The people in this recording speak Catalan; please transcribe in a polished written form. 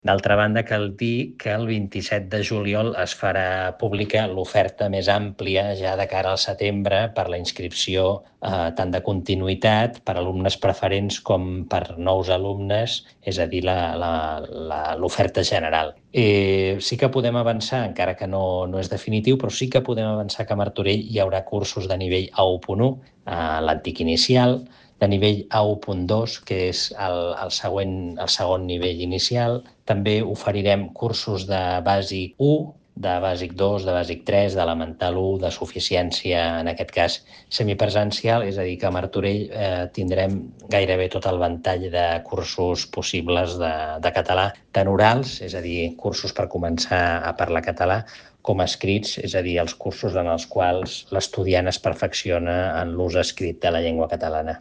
D'altra banda, cal dir que el 27 de juliol es farà pública l'oferta més àmplia ja de cara al setembre per la inscripció tant de continuïtat per alumnes preferents com per nous alumnes, és a dir, l'oferta general. Sí que podem avançar, encara que no és definitiu, però sí que podem avançar que a Martorell hi haurà cursos de nivell A1.1, l'antic inicial, de nivell A1.2, que és el segon nivell inicial. També oferirem cursos de bàsic 1, de bàsic 2, de bàsic 3, d'elemental 1, de suficiència, en aquest cas semipresencial, és a dir, que a Martorell tindrem gairebé tot el ventall de cursos possibles de català, tant orals, és a dir, cursos per començar a parlar català, com escrits, és a dir, els cursos en els quals l'estudiant es perfecciona en l'ús escrit de la llengua catalana.